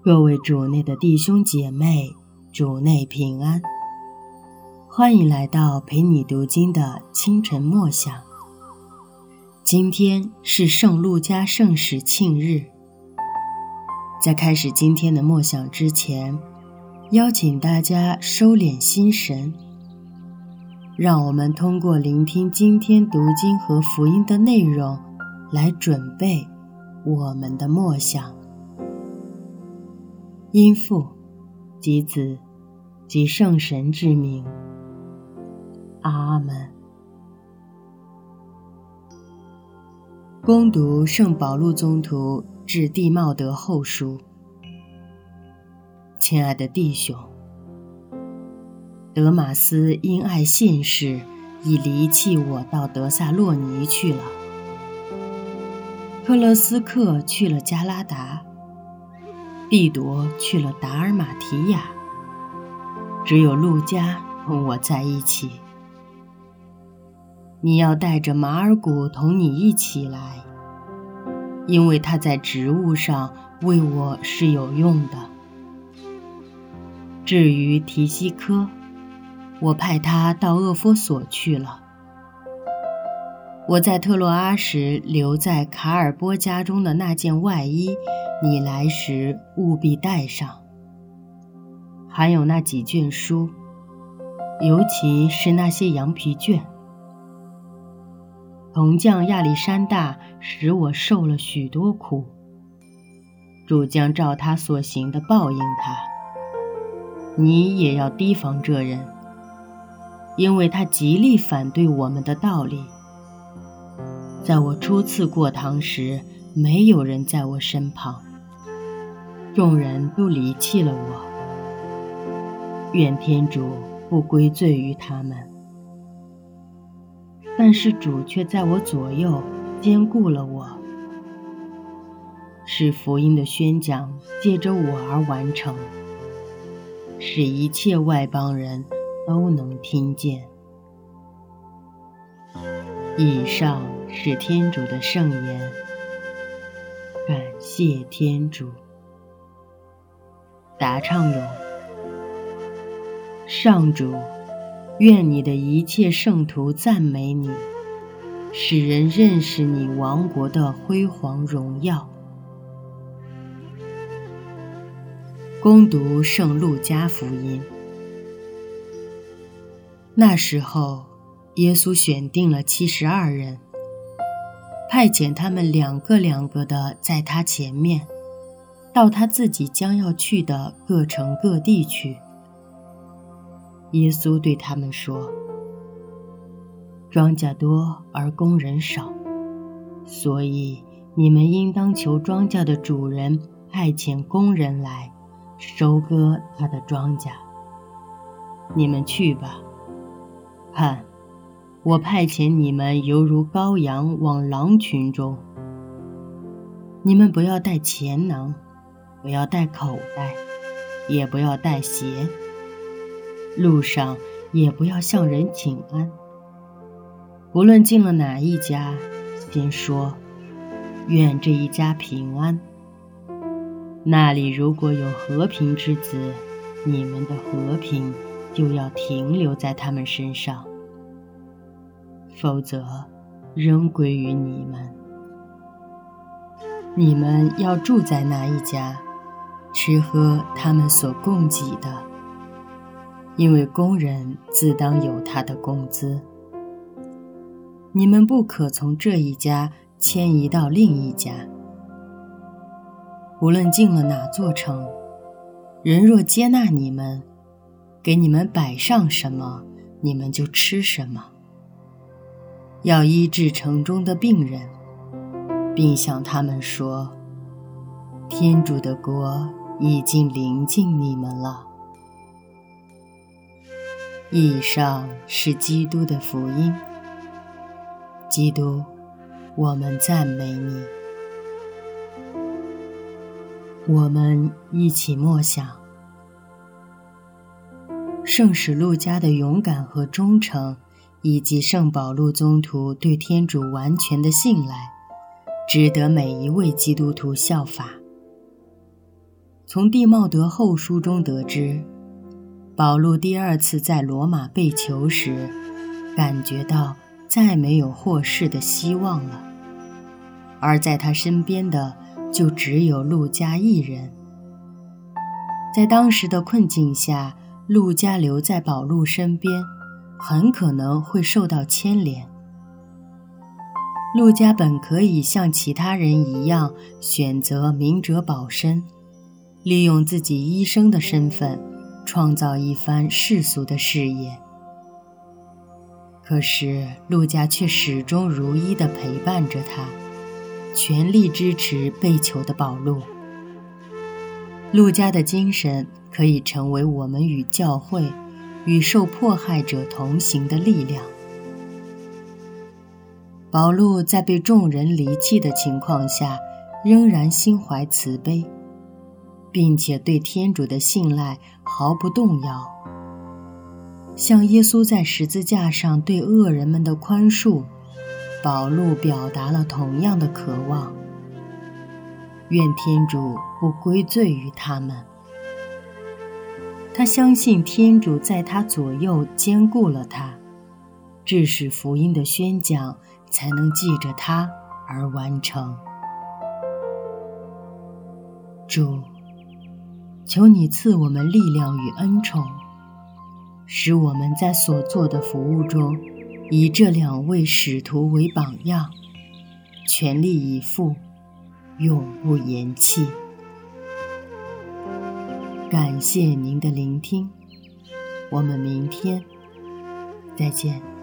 各位主内的弟兄姐妹，主内平安，欢迎来到陪你读经的清晨默想。今天是圣路加圣史庆日。在开始今天的默想之前，邀请大家收敛心神，让我们通过聆听今天读经和福音的内容来准备我们的默想。因父及子及圣神之名，阿们。恭读圣保禄宗徒致弟茂德后书。亲爱的弟兄，德马斯因爱现世，已离弃我到得撒洛尼去了。克勒斯克去了加拉达，必铎去了达尔马提亚，只有路加同我在一起。你要带着马尔古同你一起来，因为他在职务上为我是有用的。至于提西科，我派他到厄弗所去了。我在特洛阿时留在卡尔波家中的那件外衣，你来时务必带上，还有那几卷书，尤其是那些羊皮卷。铜匠亚历山大使我受了许多苦，主将照他所行的报应他。你也要提防这人，因为他极力反对我们的道理。在我初次过堂时，没有人在我身旁，众人都离弃了我。愿天主不归罪于他们，但是主却在我左右坚固了我，使福音的宣讲借着我而完成，使一切外邦人都能听见。以上是天主的圣言，感谢天主。答唱咏：上主，愿你的一切圣徒赞美你，使人认识你王国的辉煌荣耀。恭读圣路加福音。那时候，耶稣选定了72人，派遣他们两个的在他前面，到他自己将要去的各城各地去。耶稣对他们说：庄稼多而工人少，所以你们应当求庄稼的主人派遣工人来收割他的庄稼。你们去吧，看，我派遣你们犹如羔羊往狼群中。你们不要带钱囊，不要带口袋，也不要带鞋，路上也不要向人请安。无论进了哪一家，先说愿这一家平安。那里如果有和平之子，你们的和平就要停留在他们身上，否则仍归于你们。你们要住在那一家，吃喝他们所供给的，因为工人自当有他的工资。你们不可从这一家迁移到另一家。无论进了哪座城，人若接纳你们，给你们摆上什么，你们就吃什么。要医治城中的病人，并向他们说，天主的国已经临近你们了。以上是基督的福音。基督，我们赞美你。我们一起默想圣史路加的勇敢和忠诚，以及圣保禄宗徒对天主完全的信赖，值得每一位基督徒效法。 从蒂茂德后书中得知，保禄第二次在罗马被囚时，感觉到再没有获释的希望了，而在他身边的就只有路加一人。在当时的困境下，路加留在保禄身边，很可能会受到牵连。路加本可以像其他人一样选择明哲保身，利用自己医生的身份创造一番世俗的事业。可是路加却始终如一地陪伴着他，全力支持被囚的保禄。路加的精神可以成为我们与教会、与受迫害者同行的力量。保禄在被众人离弃的情况下，仍然心怀慈悲，并且对天主的信赖毫不动摇。像耶稣在十字架上对恶人们的宽恕，保禄表达了同样的渴望。愿天主不归罪于他们。他相信天主在他左右兼顾了他，致使福音的宣讲才能借着他而完成。主，求你赐我们力量与恩宠，使我们在所做的服务中，以这两位使徒为榜样，全力以赴，永不言弃。感谢您的聆听，我们明天再见。